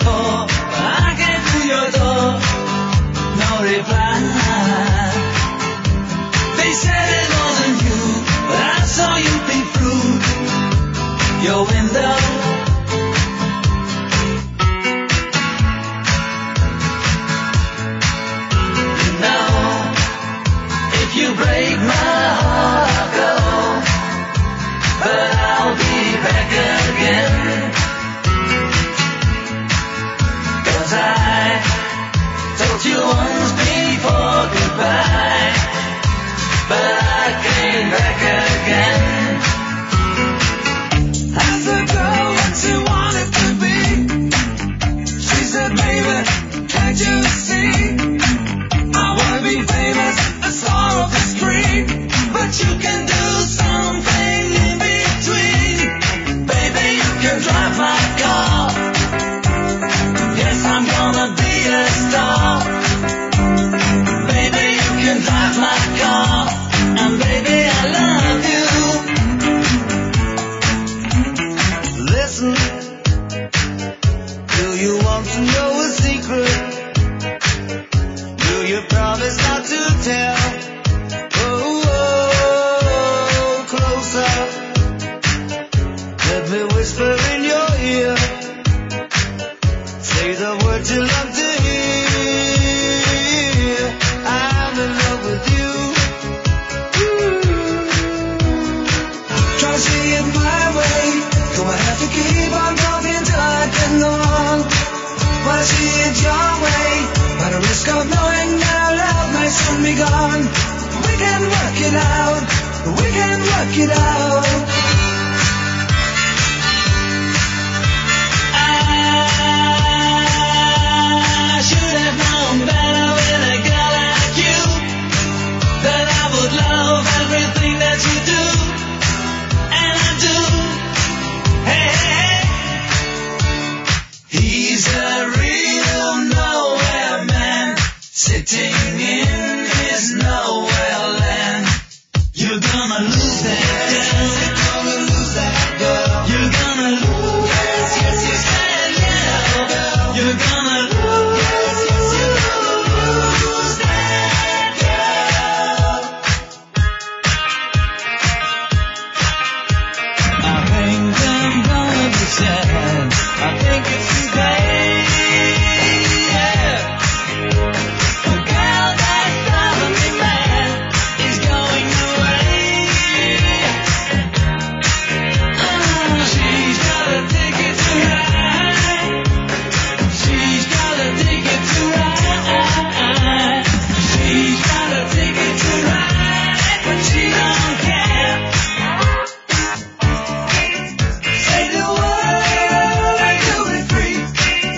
for, but I came to your door, no reply. They said it wasn't you, but I saw you peek through your window. You know, if you break my heart, I'll go, but I'll be back again. 'Cause I told you once before goodbye, but I came back again. As a girl that she wanted to be, she said, baby, can't you see? I wanna be famous, a star of the street, but you can do something in between. Baby, you can drive my car. Yes, I'm gonna be a star. Baby, you can drive my car. And baby, I love you. Listen, do you want to know a secret? Do you promise not to tell? Oh, closer. Let me whisper in your ear. Say the words you love to hear. I'm in love with you. Try to see it my way. Do I have to keep on talking till I get along? Wanna see it your way, by the risk of knowing that our love may soon be gone. We can work it out. We can work it out. I should have known better with a girl like you, that I would love everything that you do, and I do. Hey, hey, hey. He's a real nowhere man, sitting in his nowhere land. You're gonna lose that girl. You're gonna lose that girl. You're gonna lose. Yes, yes, yes, that girl. You're gonna lose. Yes, yes, you're gonna lose that girl. I think I'm gonna be sad. I think it's too late. The girl that's driving me mad is going away. She's got a ticket to ride. She's got a ticket to ride. She's got a ticket to ride, but she don't care. Say the word and you'll be free.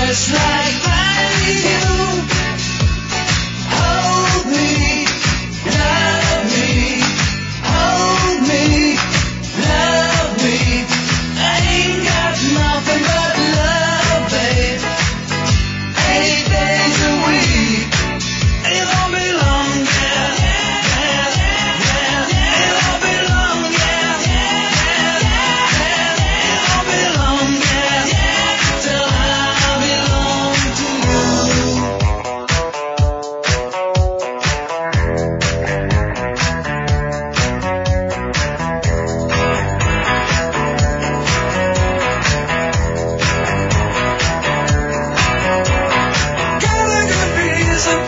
just like you. Hold me, love me, hold me, love me. I ain't got nothing but love, babe. 8 days a week. It won't be long, yeah, yeah, yeah, yeah. It won't be long, yeah, yeah, yeah, yeah. It won't be long, yeah, yeah, till I belong to you. Got a good reason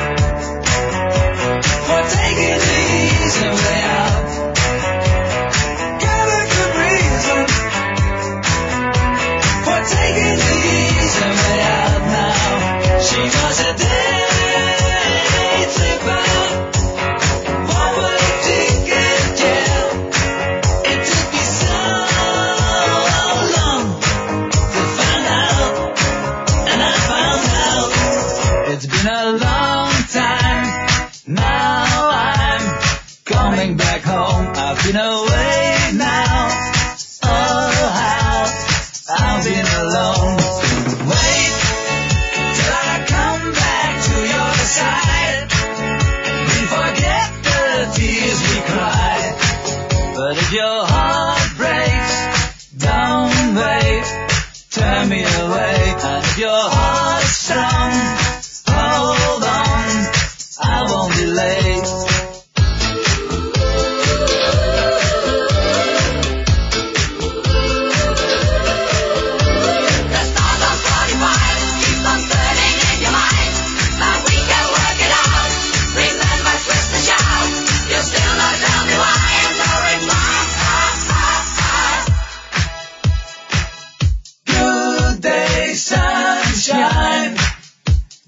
for taking the easy way out. Got a good reason for taking the easy way out now. She was a day tripper, forward ticket, yeah. It took me so long to find out, and I found out. It's been a long time. Now I'm coming back home. I've been away now. Oh, how I've been alone. Wait till I come back to your side. We forget the tears we cried. But if your heart breaks, don't wait. Turn me away. And if your heart's strong, hold on. I won't be late. The stars on 45 keep on burning in your mind, but we can work it out. Remember, twist and shout. You still not tell me why, and no reply. Good day, sunshine.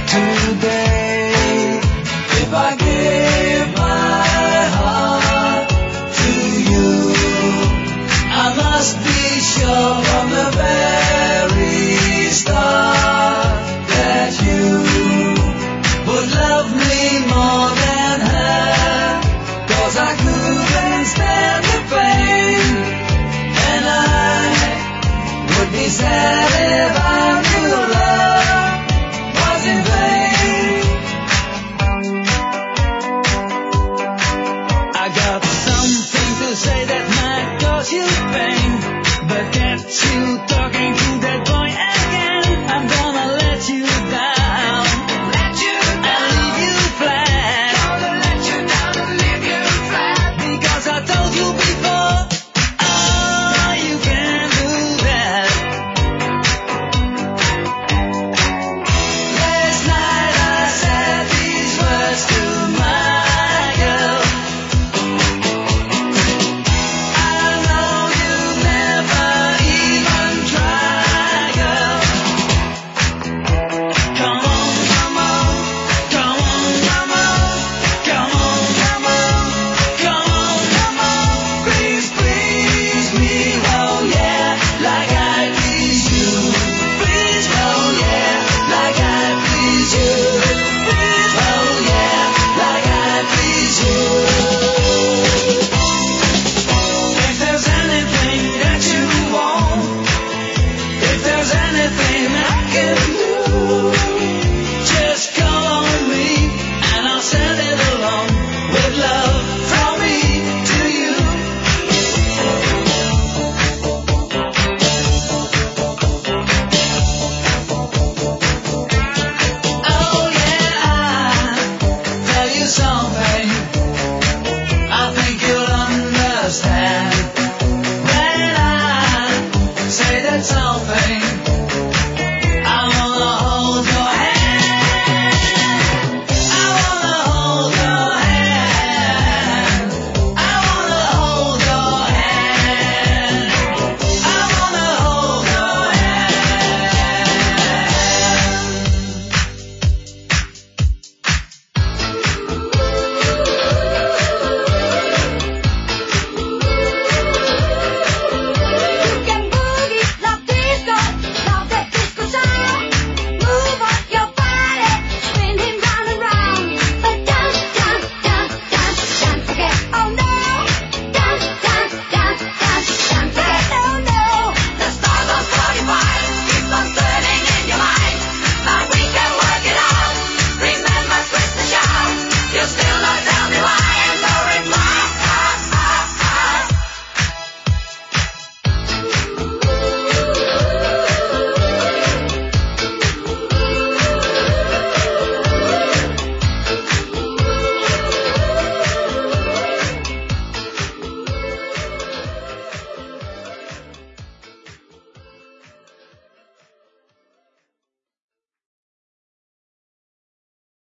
today.